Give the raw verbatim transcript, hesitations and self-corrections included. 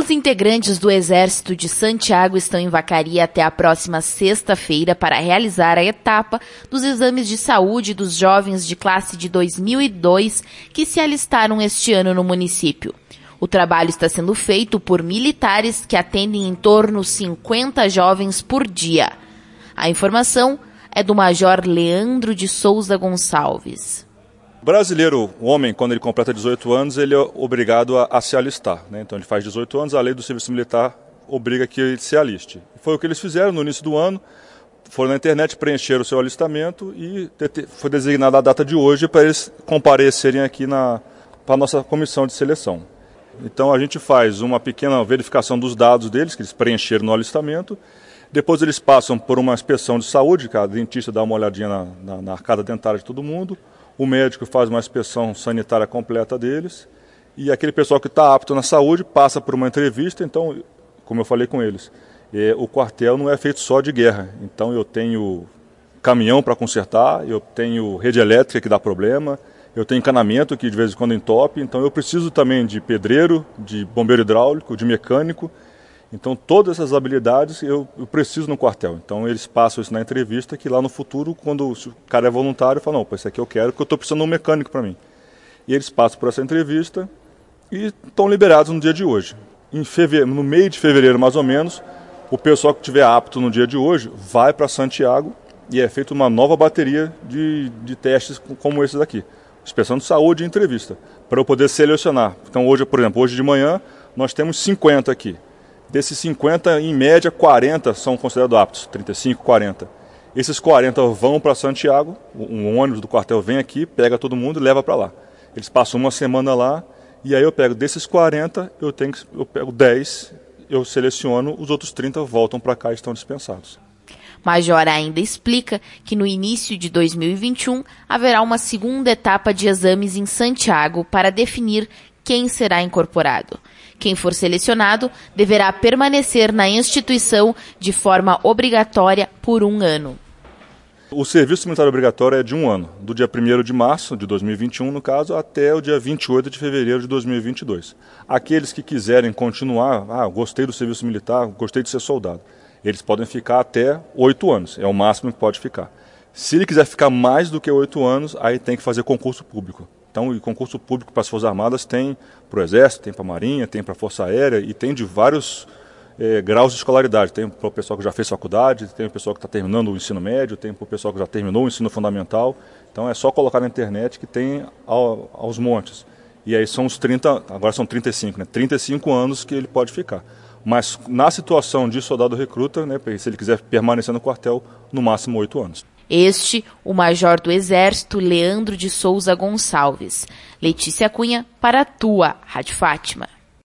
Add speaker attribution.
Speaker 1: Os integrantes do Exército de Santiago estão em Vacaria até a próxima sexta-feira para realizar a etapa dos exames de saúde dos jovens de classe de dois mil e dois que se alistaram este ano no município. O trabalho está sendo feito por militares que atendem em torno de cinquenta jovens por dia. A informação é do Major Leandro de Souza Gonçalves.
Speaker 2: O brasileiro, o homem, quando ele completa dezoito anos, ele é obrigado a, a se alistar, né? Então ele faz dezoito anos, a lei do serviço militar obriga que ele se aliste. Foi o que eles fizeram no início do ano, foram na internet, preencheram o seu alistamento e foi designada a data de hoje para eles comparecerem aqui na, para a nossa comissão de seleção. Então a gente faz uma pequena verificação dos dados deles, que eles preencheram no alistamento. Depois eles passam por uma inspeção de saúde, que a dentista dá uma olhadinha na, na, na arcada dentária de todo mundo. O médico faz uma inspeção sanitária completa deles. E aquele pessoal que está apto na saúde passa por uma entrevista. Então, como eu falei com eles, é, o quartel não é feito só de guerra. Então eu tenho caminhão para consertar, eu tenho rede elétrica que dá problema, eu tenho encanamento que de vez em quando entope. Então eu preciso também de pedreiro, de bombeiro hidráulico, de mecânico. Então, todas essas habilidades eu, eu preciso no quartel. Então, eles passam isso na entrevista, que lá no futuro, quando o cara é voluntário, fala, não, pô, isso aqui eu quero, porque eu estou precisando de um mecânico para mim. E eles passam por essa entrevista e estão liberados no dia de hoje. Em fevereiro, no meio de fevereiro, mais ou menos, o pessoal que estiver apto no dia de hoje vai para Santiago e é feita uma nova bateria de, de testes como esses aqui. Inspeção de saúde e entrevista, para eu poder selecionar. Então, hoje, por exemplo, hoje de manhã, nós temos cinquenta aqui. Desses cinquenta, em média, quarenta são considerados aptos, trinta e cinco, quarenta. Esses quarenta vão para Santiago, um ônibus do quartel vem aqui, pega todo mundo e leva para lá. Eles passam uma semana lá, e aí eu pego desses quarenta, eu, tenho, eu pego dez, eu seleciono, os outros trinta voltam para cá e estão dispensados.
Speaker 1: Major ainda explica que no início de dois mil e vinte e um haverá uma segunda etapa de exames em Santiago para definir quem será incorporado. Quem for selecionado deverá permanecer na instituição de forma obrigatória por um ano.
Speaker 2: O serviço militar obrigatório é de um ano, do dia primeiro de março de dois mil e vinte e um, no caso, até o dia vinte e oito de fevereiro de dois mil e vinte e dois. Aqueles que quiserem continuar, ah, gostei do serviço militar, gostei de ser soldado, eles podem ficar até oito anos, é o máximo que pode ficar. Se ele quiser ficar mais do que oito anos, aí tem que fazer concurso público. Então, o concurso público para as Forças Armadas tem para o Exército, tem para a Marinha, tem para a Força Aérea e tem de vários é, graus de escolaridade. Tem para o pessoal que já fez faculdade, tem o pessoal que está terminando o ensino médio, tem para o pessoal que já terminou o ensino fundamental. Então, é só colocar na internet que tem ao, aos montes. E aí são os trinta, agora são trinta e cinco, né? trinta e cinco anos que ele pode ficar. Mas na situação de soldado recruta, né, se ele quiser permanecer no quartel, no máximo oito anos.
Speaker 1: Este, o Major do Exército, Leandro de Souza Gonçalves. Letícia Cunha, para a tua Rádio Fátima.